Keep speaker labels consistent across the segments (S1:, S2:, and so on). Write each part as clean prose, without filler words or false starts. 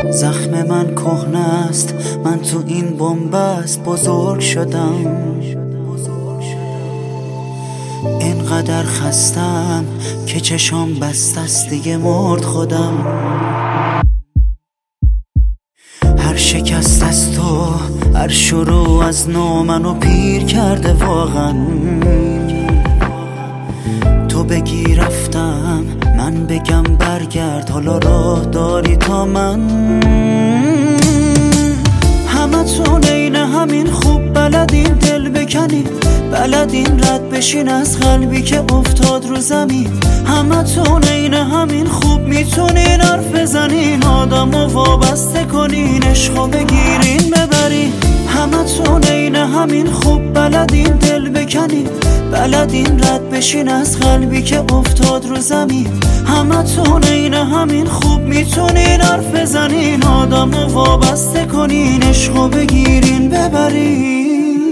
S1: زخم من کهنه است، من تو این بنبست بزرگ شدم. اینقدر خستم که چشام بسته است، دیگه مرد خودم. هر شکست از تو، هر شروع از نو منو پیر کرده واقعا. تو بگی رفتم، من بگم برگرد، حالا راه داری تا من. همه تون این همین خوب بلدین دل بکنی، بلدین رد بشین از قلبی که افتاد رو زمین. همه تون این همین خوب میتونین حرف بزنین، آدمو وابسته کنین، عشقو بگیرین ببرین. همه تون این همین خوب بلدین دل بکنین، بلدین رد بشین از قلبی که افتاد رو زمین. همه تون این همین خوب میتونین حرف بزنین، آدمو وابسته کنین، عشقو بگیرین ببرین.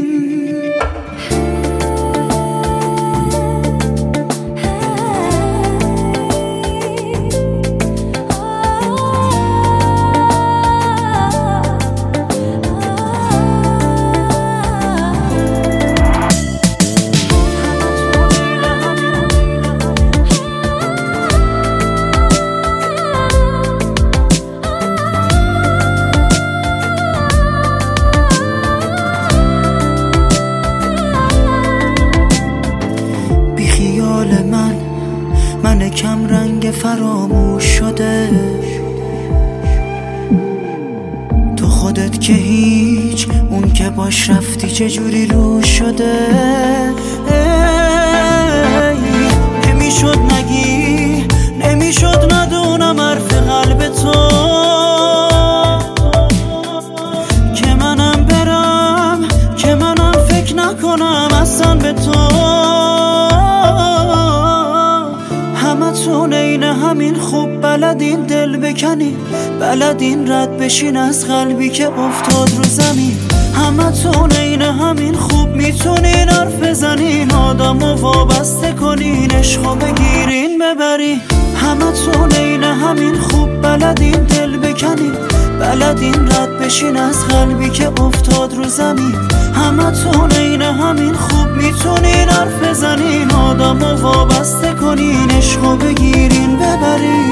S1: من کم رنگ فراموش شده، تو خودت که هیچ، اون که باش رفتی چجوری روش شده. نمیشد نگی، نمیشد ندونم حرف قلب تو، که منم برم، که منم فکر نکنم اصلا به تو. همتون این همین خوب بلدین دل بکنین، بلدین رد بشین از قلبی که افتاد رو زمین. همتون این همین خوب میتونین حرف بزنین، آدمو وابسته کنین، عشقو بگیرین ببرین. همتون این همین خوب بلدین دل بکنین، بلدین رد بشین از قلبی که افتاد رو زمین. همتون این همین خوب میتونین حرف بزنین، آدمو وابسته کنین، عشقو بگیرین ببرین.